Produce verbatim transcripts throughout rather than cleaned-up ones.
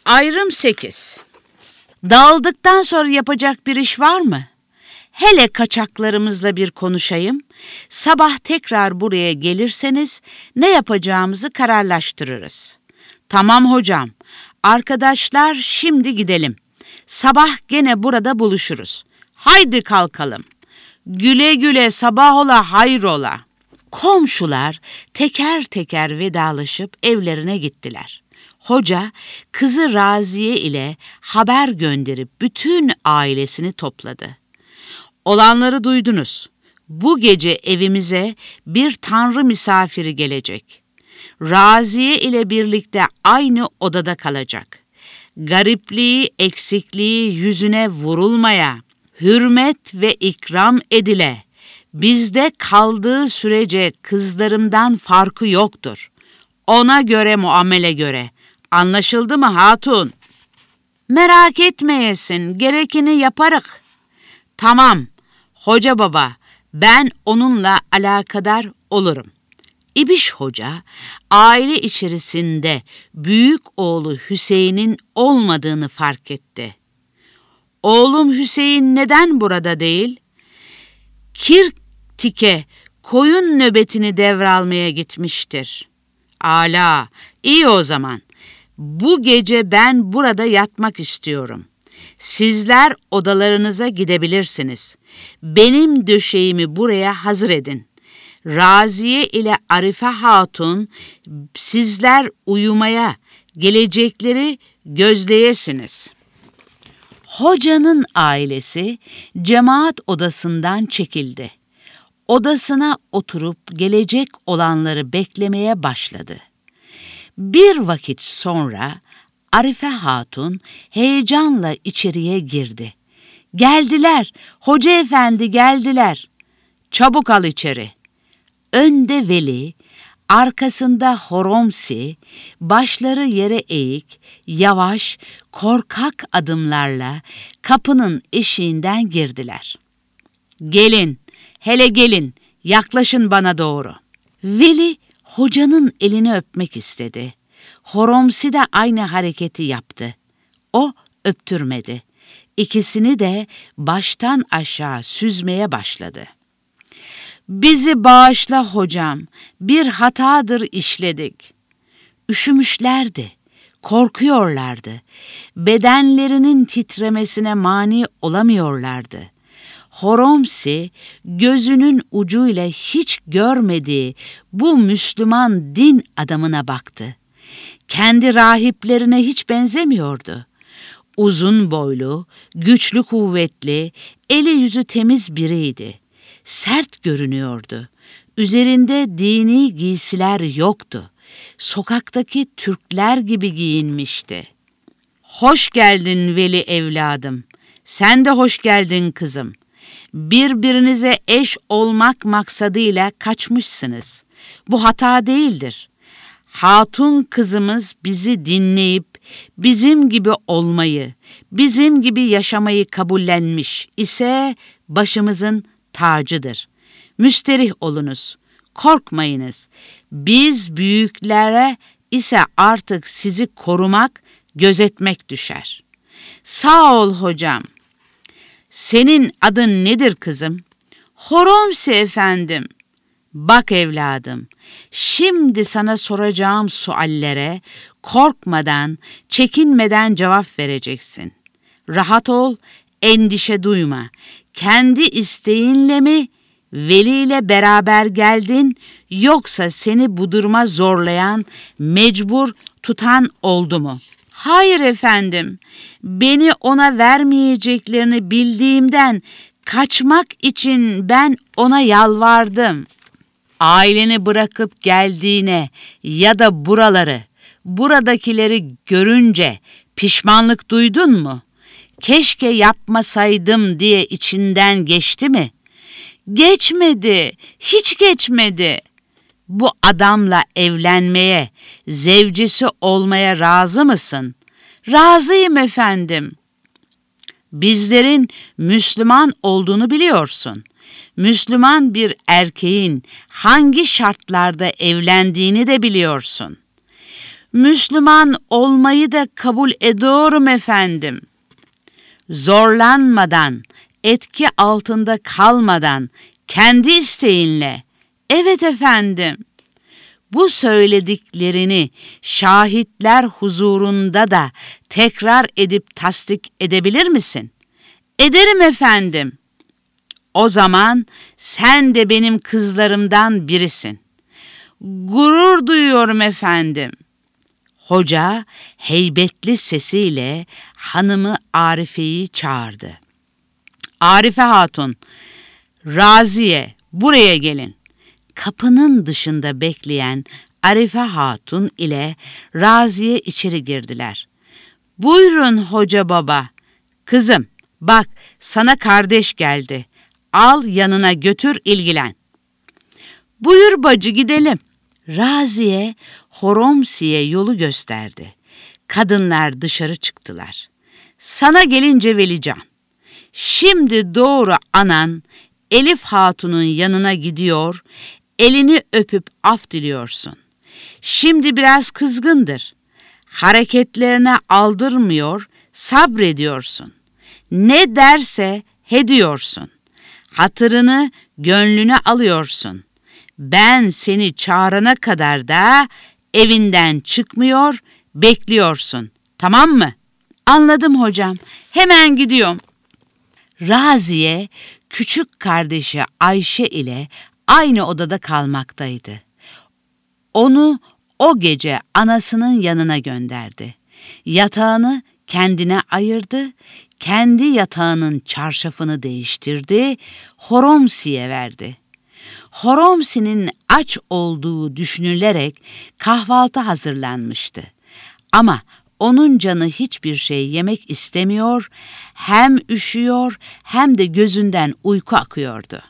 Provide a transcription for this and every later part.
Ayrım sekiz. Dağıldıktan sonra yapacak bir iş var mı? Hele kaçaklarımızla bir konuşayım. Sabah tekrar buraya gelirseniz ne yapacağımızı kararlaştırırız. Tamam hocam. Arkadaşlar şimdi gidelim. Sabah gene burada buluşuruz. Haydi kalkalım. Güle güle sabah ola hayrola. Komşular teker teker vedalaşıp evlerine gittiler. Hoca kızı Raziye ile haber gönderip bütün ailesini topladı. Olanları duydunuz. Bu gece evimize bir tanrı misafiri gelecek. Raziye ile birlikte aynı odada kalacak. Garipliği, eksikliği yüzüne vurulmaya, hürmet ve ikram edile. Bizde kaldığı sürece kızlarımdan farkı yoktur. Ona göre muamele göre. Anlaşıldı mı hatun? Merak etmeyesin, gerekeni yaparık. Tamam, hoca baba, ben onunla alakadar olurum. İbiş Hoca, aile içerisinde büyük oğlu Hüseyin'in olmadığını fark etti. Oğlum Hüseyin neden burada değil? Kirtik'e koyun nöbetini devralmaya gitmiştir. Âlâ, iyi o zaman. Bu gece ben burada yatmak istiyorum. Sizler odalarınıza gidebilirsiniz. Benim döşeğimi buraya hazır edin. Raziye ile Arife Hatun, sizler uyumaya, gelecekleri gözleyesiniz. Hocanın ailesi cemaat odasından çekildi. Odasına oturup gelecek olanları beklemeye başladı. Bir vakit sonra Arife Hatun heyecanla içeriye girdi. Geldiler, hoca efendi geldiler. Çabuk al içeri. Önde Veli, arkasında Horomsi, başları yere eğik, yavaş, korkak adımlarla kapının eşiğinden girdiler. Gelin, hele gelin, yaklaşın bana doğru. Veli, hocanın elini öpmek istedi. Horomsi de aynı hareketi yaptı. O öptürmedi. İkisini de baştan aşağı süzmeye başladı. Bizi bağışla hocam, bir hatadır işledik. Üşümüşlerdi, korkuyorlardı. Bedenlerinin titremesine mani olamıyorlardı. Horomsi gözünün ucuyla hiç görmediği bu Müslüman din adamına baktı. Kendi rahiplerine hiç benzemiyordu. Uzun boylu, güçlü kuvvetli, eli yüzü temiz biriydi. Sert görünüyordu. Üzerinde dini giysiler yoktu. Sokaktaki Türkler gibi giyinmişti. Hoş geldin Veli evladım. Sen de hoş geldin kızım. Birbirinize eş olmak maksadıyla kaçmışsınız. Bu hata değildir. Hatun kızımız bizi dinleyip bizim gibi olmayı, bizim gibi yaşamayı kabullenmiş ise başımızın tacıdır. Müsterih olunuz, korkmayınız. Biz büyüklere ise artık sizi korumak, gözetmek düşer. Sağ ol hocam. Senin adın nedir kızım? Horomsi efendim. Bak evladım, şimdi sana soracağım suallere korkmadan, çekinmeden cevap vereceksin. Rahat ol, endişe duyma. Kendi isteğinle mi, Veli ile beraber geldin, yoksa seni bu duruma zorlayan, mecbur tutan oldu mu? Hayır efendim, beni ona vermeyeceklerini bildiğimden kaçmak için ben ona yalvardım. Aileni bırakıp geldiğine ya da buraları, buradakileri görünce pişmanlık duydun mu? Keşke yapmasaydım diye içinden geçti mi? Geçmedi, hiç geçmedi. Bu adamla evlenmeye, zevcisi olmaya razı mısın? Razıyım efendim. Bizlerin Müslüman olduğunu biliyorsun. Müslüman bir erkeğin hangi şartlarda evlendiğini de biliyorsun. Müslüman olmayı da kabul ediyorum efendim. Zorlanmadan, etki altında kalmadan, kendi isteğinle. Evet efendim. Bu söylediklerini şahitler huzurunda da tekrar edip tasdik edebilir misin? Ederim efendim. O zaman sen de benim kızlarımdan birisin. Gurur duyuyorum efendim. Hoca heybetli sesiyle hanımı Arife'yi çağırdı. Arife Hatun, Raziye, buraya gelin. Kapının dışında bekleyen Arife Hatun ile Raziye içeri girdiler. Buyurun hoca baba. Kızım, bak sana kardeş geldi. Al yanına götür ilgilen. Buyur bacı gidelim. Raziye Horomsi'ye yolu gösterdi. Kadınlar dışarı çıktılar. Sana gelince Velican, şimdi doğru anan Elif Hatun'un yanına gidiyor, elini öpüp af diliyorsun. Şimdi biraz kızgındır. Hareketlerine aldırmıyor, sabrediyorsun. Ne derse hediyorsun. Hatırını, gönlünü alıyorsun. Ben seni çağırana kadar da evinden çıkmıyor, bekliyorsun. Tamam mı? Anladım hocam. Hemen gidiyorum. Raziye, küçük kardeşi Ayşe ile aynı odada kalmaktaydı. Onu o gece anasının yanına gönderdi. Yatağını kendine ayırdı, kendi yatağının çarşafını değiştirdi, Horomsi'ye verdi. Horomsi'nin aç olduğu düşünülerek kahvaltı hazırlanmıştı. Ama onun canı hiçbir şey yemek istemiyor, hem üşüyor hem de gözünden uyku akıyordu.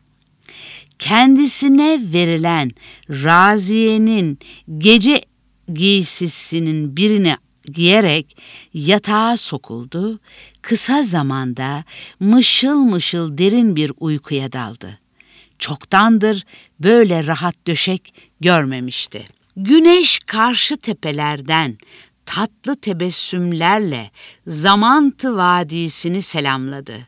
Kendisine verilen Raziye'nin gece giysisinin birini giyerek yatağa sokuldu, kısa zamanda mışıl mışıl derin bir uykuya daldı. Çoktandır böyle rahat döşek görmemişti. Güneş karşı tepelerden tatlı tebessümlerle Zamantı Vadisi'ni selamladı.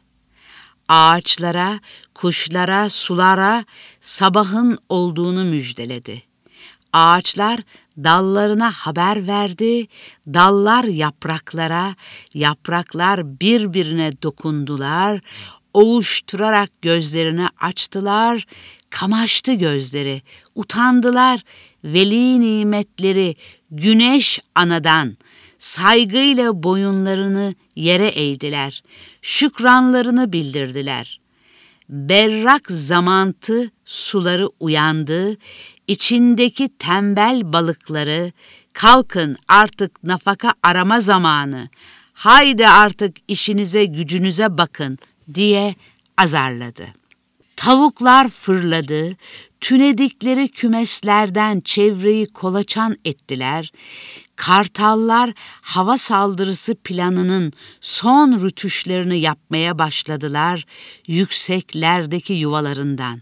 Ağaçlara, kuşlara, sulara sabahın olduğunu müjdeledi. Ağaçlar dallarına haber verdi, dallar yapraklara, yapraklar birbirine dokundular, ovuşturarak gözlerini açtılar, kamaştı gözleri, utandılar, veli nimetleri güneş anadan, saygıyla boyunlarını yere eğdiler, şükranlarını bildirdiler. Berrak zamantı suları uyandı, içindeki tembel balıkları, kalkın artık nafaka arama zamanı, haydi artık işinize gücünüze bakın diye azarladı. Tavuklar fırladı, tünedikleri kümeslerden çevreyi kolaçan ettiler, kartallar hava saldırısı planının son rütuşlarını yapmaya başladılar yükseklerdeki yuvalarından.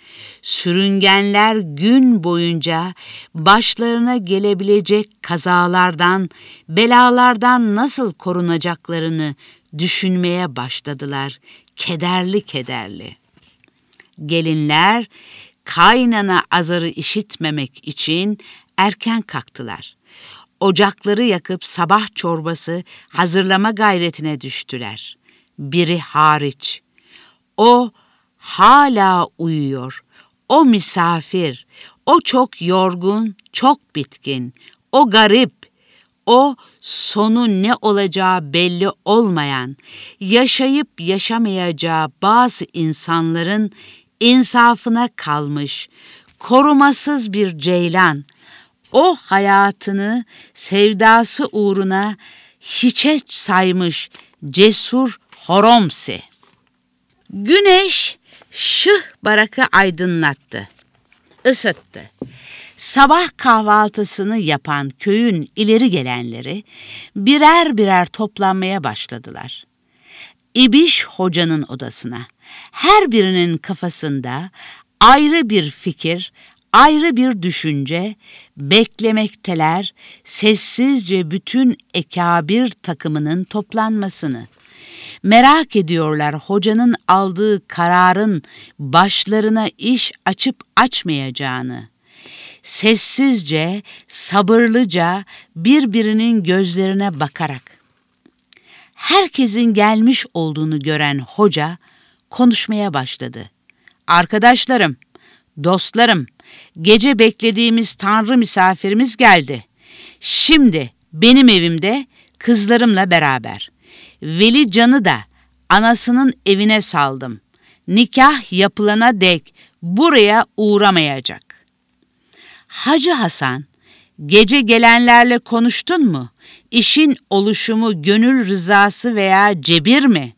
Sürüngenler gün boyunca başlarına gelebilecek kazalardan, belalardan nasıl korunacaklarını düşünmeye başladılar, kederli kederli. Gelinler kaynana azarı işitmemek için erken kalktılar. Ocakları yakıp sabah çorbası hazırlama gayretine düştüler. Biri hariç. O hala uyuyor. O misafir. O çok yorgun, çok bitkin. O garip. O sonu ne olacağı belli olmayan, yaşayıp yaşamayacağı bazı insanların insafına kalmış, korumasız bir ceylan. O hayatını sevdası uğruna hiçe saymış cesur Horomsi. Güneş şıh barakı aydınlattı, ısıttı. Sabah kahvaltısını yapan köyün ileri gelenleri birer birer toplanmaya başladılar. İbiş Hoca'nın odasına. Her birinin kafasında ayrı bir fikir, ayrı bir düşünce, beklemekteler sessizce bütün ekabir takımının toplanmasını. Merak ediyorlar hocanın aldığı kararın başlarına iş açıp açmayacağını. Sessizce, sabırlıca birbirinin gözlerine bakarak. Herkesin gelmiş olduğunu gören hoca konuşmaya başladı. Arkadaşlarım, dostlarım, gece beklediğimiz Tanrı misafirimiz geldi. Şimdi benim evimde kızlarımla beraber. Veli Can'ı da anasının evine saldım. Nikah yapılana dek buraya uğramayacak. Hacı Hasan, gece gelenlerle konuştun mu? İşin oluşumu gönül rızası veya cebir mi?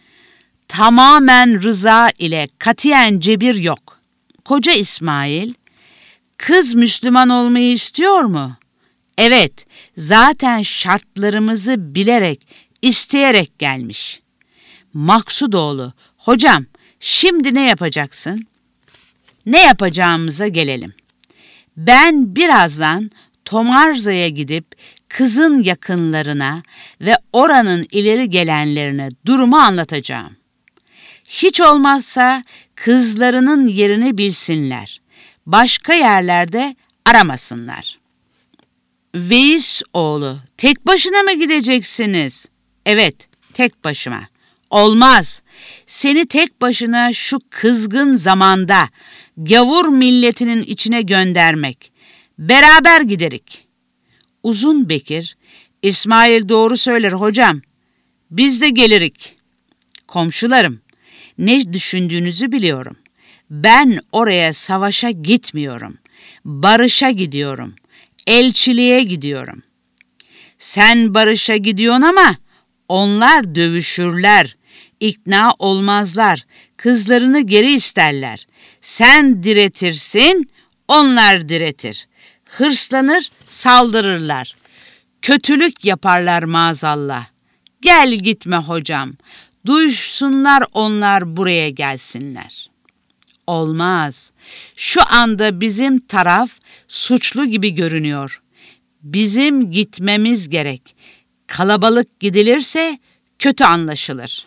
Tamamen rıza ile katiyen cebir yok. Koca İsmail, kız Müslüman olmayı istiyor mu? Evet, zaten şartlarımızı bilerek, isteyerek gelmiş. Maksudoğlu, hocam şimdi ne yapacaksın? Ne yapacağımıza gelelim. Ben birazdan Tomarza'ya gidip kızın yakınlarına ve oranın ileri gelenlerine durumu anlatacağım. Hiç olmazsa kızlarının yerini bilsinler. Başka yerlerde aramasınlar. Veys oğlu, tek başına mı gideceksiniz? Evet, tek başıma. Olmaz. Seni tek başına şu kızgın zamanda gavur milletinin içine göndermek. Beraber giderik. Uzun Bekir, İsmail doğru söyler hocam. Biz de gelirik. Komşularım, ne düşündüğünüzü biliyorum. Ben oraya savaşa gitmiyorum. Barışa gidiyorum. Elçiliğe gidiyorum. Sen barışa gidiyorsun ama onlar dövüşürler, ikna olmazlar, kızlarını geri isterler. Sen diretirsin, onlar diretir. Hırslanır, saldırırlar. Kötülük yaparlar maazallah. Gel gitme hocam, duysunlar onlar buraya gelsinler. Olmaz. Şu anda bizim taraf suçlu gibi görünüyor. Bizim gitmemiz gerek. Kalabalık gidilirse kötü anlaşılır.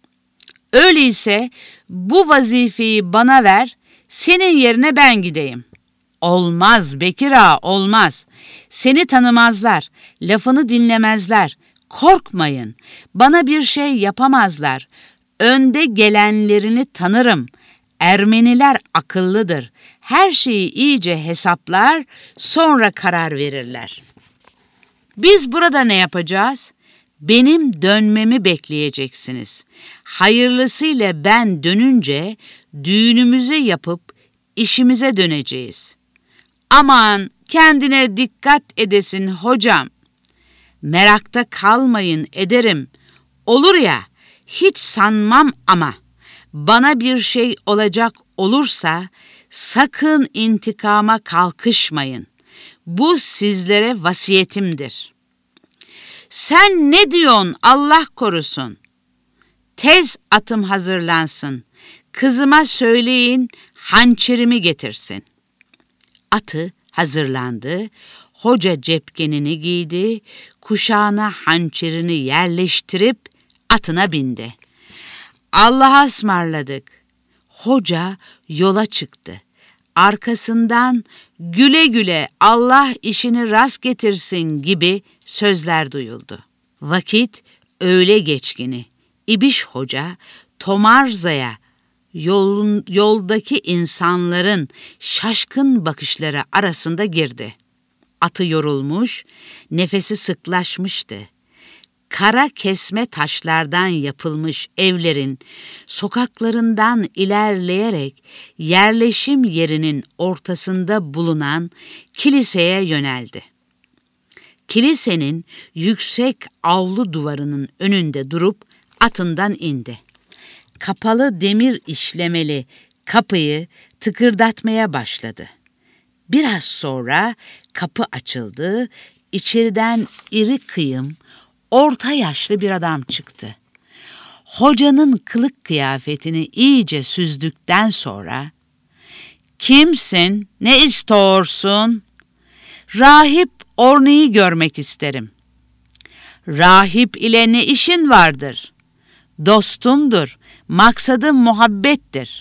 Öyleyse bu vazifeyi bana ver, senin yerine ben gideyim. Olmaz Bekir ağa, olmaz. Seni tanımazlar, lafını dinlemezler. Korkmayın, bana bir şey yapamazlar. Önde gelenlerini tanırım. Ermeniler akıllıdır. Her şeyi iyice hesaplar, sonra karar verirler. Biz burada ne yapacağız? Benim dönmemi bekleyeceksiniz. Hayırlısıyla ben dönünce düğünümüzü yapıp işimize döneceğiz. Aman kendine dikkat edesin hocam. Merakta kalmayın ederim. Olur ya, hiç sanmam ama bana bir şey olacak olursa sakın intikama kalkışmayın. Bu sizlere vasiyetimdir. Sen ne diyorsun Allah korusun? Tez atım hazırlansın. Kızıma söyleyin hançerimi getirsin. Atı hazırlandı. Hoca cepkenini giydi. Kuşağına hançerini yerleştirip atına bindi. Allah'a ısmarladık. Hoca yola çıktı. Arkasından güle güle Allah işini rast getirsin gibi sözler duyuldu. Vakit öğle geçkini. İbiş Hoca Tomarza'ya yolun, yoldaki insanların şaşkın bakışları arasında girdi. Atı yorulmuş, nefesi sıklaşmıştı. Kara kesme taşlardan yapılmış evlerin sokaklarından ilerleyerek yerleşim yerinin ortasında bulunan kiliseye yöneldi. Kilisenin yüksek avlu duvarının önünde durup atından indi. Kapalı demir işlemeli kapıyı tıkırdatmaya başladı. Biraz sonra kapı açıldı, içeriden iri kıyım, orta yaşlı bir adam çıktı. Hocanın kılık kıyafetini iyice süzdükten sonra, Kimsin? Ne istiyorsun? Rahip Ornik'i görmek isterim. Rahip ile ne işin vardır? Dostumdur, maksadım muhabbettir.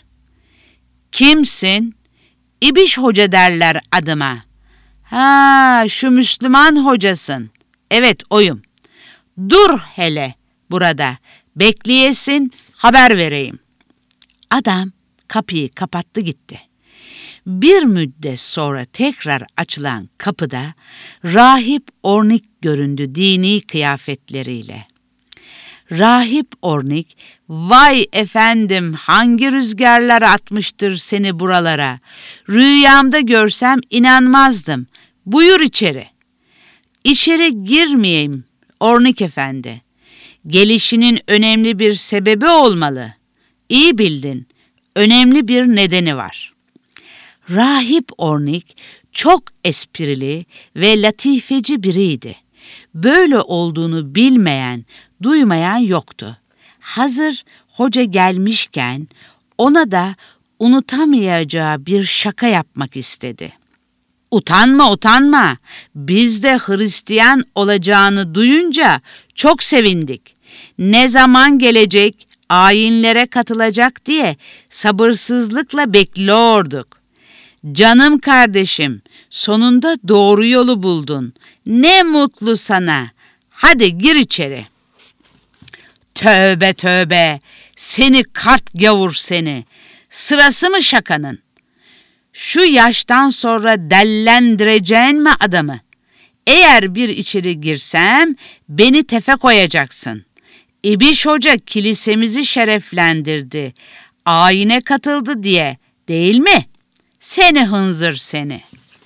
Kimsin? İbiş Hoca derler adıma. Ha, şu Müslüman hocasın. Evet, oyum. Dur hele burada, bekleyesin, haber vereyim. Adam kapıyı kapattı gitti. Bir müddet sonra tekrar açılan kapıda Rahip Ornik göründü dini kıyafetleriyle. Rahip Ornik, vay efendim hangi rüzgarlar atmıştır seni buralara. Rüyamda görsem inanmazdım. Buyur içeri. İçeri girmeyeyim Ornik efendi. Gelişinin önemli bir sebebi olmalı. İyi bildin, önemli bir nedeni var. Rahip Ornik çok esprili ve latifeci biriydi. Böyle olduğunu bilmeyen, duymayan yoktu. Hazır hoca gelmişken ona da unutamayacağı bir şaka yapmak istedi. Utanma utanma, biz de Hristiyan olacağını duyunca çok sevindik. Ne zaman gelecek, ayinlere katılacak diye sabırsızlıkla bekliyorduk. Canım kardeşim, sonunda doğru yolu buldun. Ne mutlu sana. Hadi gir içeri. Tövbe tövbe, seni kart gavur seni. Sırası mı şakanın? Şu yaştan sonra dellendireceğin mi adamı? Eğer bir içeri girsem beni tefe koyacaksın. İbiş Hoca kilisemizi şereflendirdi. Ayine katıldı diye, değil mi? Seni hınzır seni.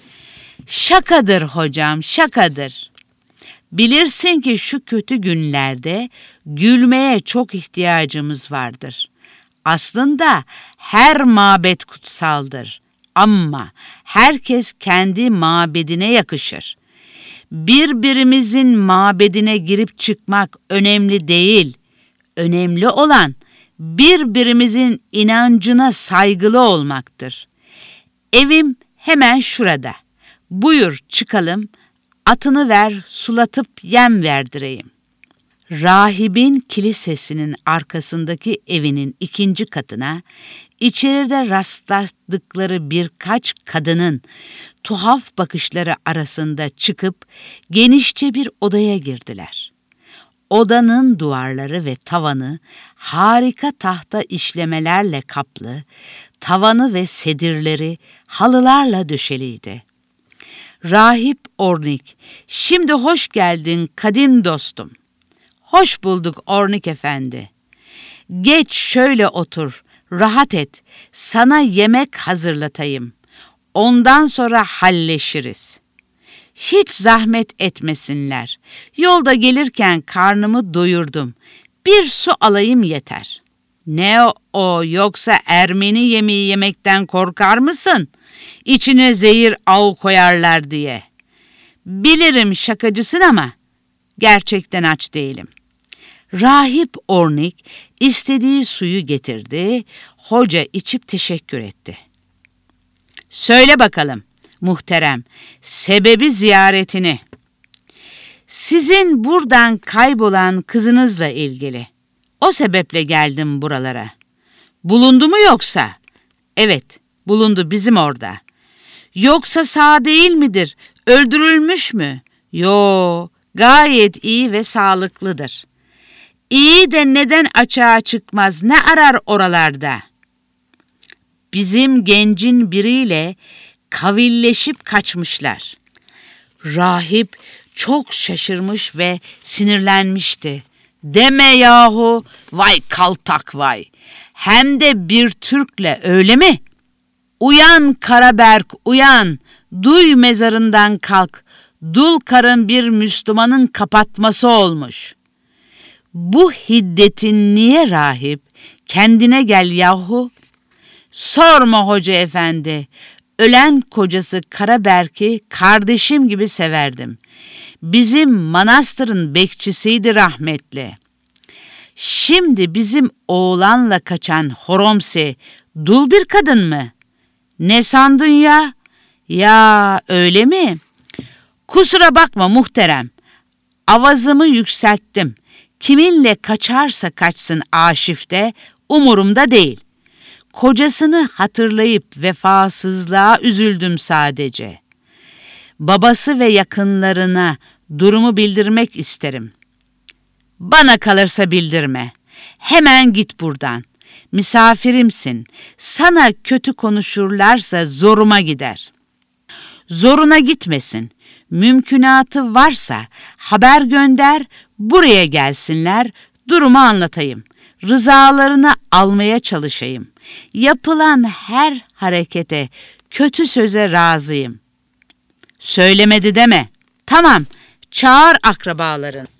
Şakadır hocam, şakadır. Bilirsin ki şu kötü günlerde gülmeye çok ihtiyacımız vardır. Aslında her mabet kutsaldır. Ama herkes kendi mabedine yakışır. Birbirimizin mabedine girip çıkmak önemli değil. Önemli olan birbirimizin inancına saygılı olmaktır. Evim hemen şurada. Buyur çıkalım, atını ver, sulatıp yem verdireyim. Rahibin kilisesinin arkasındaki evinin ikinci katına, içeride rastladıkları birkaç kadının tuhaf bakışları arasında çıkıp genişçe bir odaya girdiler. Odanın duvarları ve tavanı harika tahta işlemelerle kaplı, tavanı ve sedirleri halılarla döşeliydi. Rahip Ornik, şimdi hoş geldin kadim dostum. Hoş bulduk Ornik efendi. Geç şöyle otur, rahat et, sana yemek hazırlatayım. Ondan sonra halleşiriz. Hiç zahmet etmesinler. Yolda gelirken karnımı doyurdum. Bir su alayım yeter. Ne o, o yoksa Ermeni yemeği yemekten korkar mısın? İçine zehir av koyarlar diye. Bilirim şakacısın ama gerçekten aç değilim. Rahip Ornik istediği suyu getirdi. Hoca içip teşekkür etti. Söyle bakalım muhterem, sebebi ziyaretini. Sizin buradan kaybolan kızınızla ilgili. O sebeple geldim buralara. Bulundu mu yoksa? Evet, bulundu bizim orada. Yoksa sağ değil midir? Öldürülmüş mü? Yo, gayet iyi ve sağlıklıdır. İyi de neden açığa çıkmaz? Ne arar oralarda? Bizim gencin biriyle kavilleşip kaçmışlar. Rahip çok şaşırmış ve sinirlenmişti. Deme yahu, vay kaltak vay. Hem de bir Türk'le, öyle mi? Uyan Karaberk, uyan. Duy mezarından kalk. Dul karın bir Müslümanın kapatması olmuş. Bu hiddetin niye rahip? Kendine gel yahu. Sorma hoca efendi. Ölen kocası Karaberk'i kardeşim gibi severdim. Bizim manastırın bekçisiydi rahmetli. Şimdi bizim oğlanla kaçan Horomsi dul bir kadın mı? Ne sandın ya? Ya öyle mi? Kusura bakma muhterem. Avazımı yükselttim. Kiminle kaçarsa kaçsın Aşif'te umurumda değil. Kocasını hatırlayıp vefasızlığa üzüldüm sadece. Babası ve yakınlarına durumu bildirmek isterim. Bana kalırsa bildirme. Hemen git buradan. Misafirimsin. Sana kötü konuşurlarsa zoruma gider. Zoruna gitmesin. Mümkünatı varsa haber gönder, buraya gelsinler, durumu anlatayım. Rızalarını almaya çalışayım. Yapılan her harekete, kötü söze razıyım. Söylemedi deme. Tamam, çağır akrabaların.